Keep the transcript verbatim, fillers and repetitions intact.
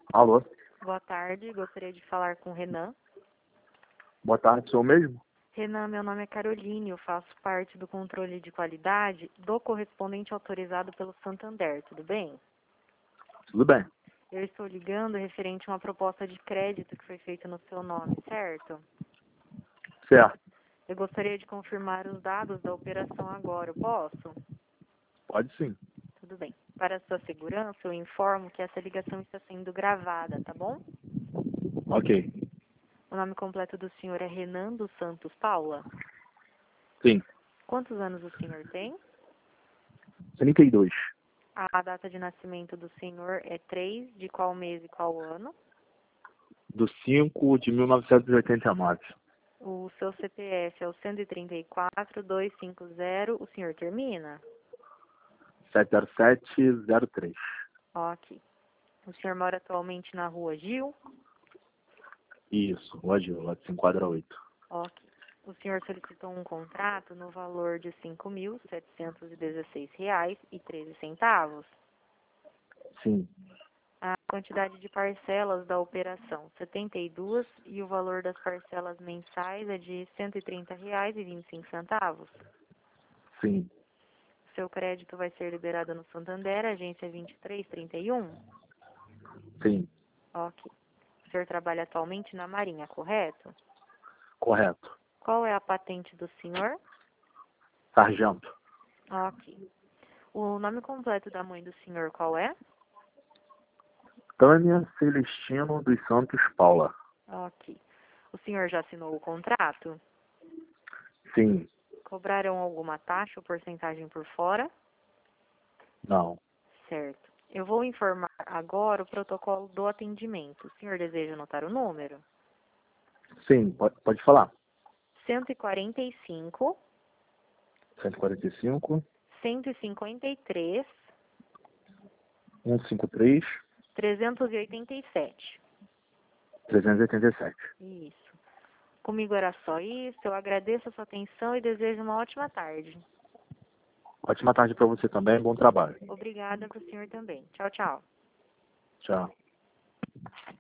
Alô, Boa tarde, gostaria de falar com o Renan. boa tarde, sou eu mesmo? Renan, meu nome é Caroline, eu faço parte do controle de qualidade do correspondente autorizado pelo Santander, tudo bem? Tudo bem, Eu estou ligando referente a uma proposta de crédito que foi feita no seu nome, certo? certo, Eu gostaria de confirmar os dados da operação agora, eu posso? pode sim. Tudo bem. Para sua segurança, eu informo que essa ligação está sendo gravada, tá bom? Ok, O nome completo do senhor é Renan dos Santos Paula. sim, Quantos anos o senhor tem? trinta e dois, A data de nascimento do senhor é três de qual mês e qual ano? do cinco de mil novecentos e oitenta e nove, O seu C P F é o cento e trinta e quatro, duzentos e cinquenta, o senhor termina? sete zero sete zero três. Ok. O senhor mora atualmente na rua Gil? Isso, hoje, lote se enquadra oito. Ok. O senhor solicitou um contrato no valor de cinco mil setecentos e dezesseis reais e treze centavos. Sim, A quantidade de parcelas da operação, setenta e duas, e o valor das parcelas mensais é de cento e trinta reais e vinte e cinco centavos. sim, Seu crédito vai ser liberado no Santander, agência vinte e três trinta e um. sim, Ok. O senhor trabalha atualmente na Marinha, correto? correto. Qual é a patente do senhor? Sargento, Ok. O nome completo da mãe do senhor qual é? Tânia Celestino dos Santos Paula. Ok. O senhor já assinou o contrato? Sim, Cobraram alguma taxa ou porcentagem por fora? não, Certo. Eu vou informar agora o protocolo do atendimento. O senhor deseja anotar o número? sim, pode, pode falar. cento e quarenta e cinco, cento e quarenta e cinco, cento e cinquenta e três, cento e cinquenta e três, trezentos e oitenta e sete. trezentos e oitenta e sete. Isso. Comigo era só isso. Eu agradeço a sua atenção e desejo uma ótima tarde. Ótima tarde para você também, bom trabalho. Obrigada para o senhor também. Tchau, tchau. Tchau.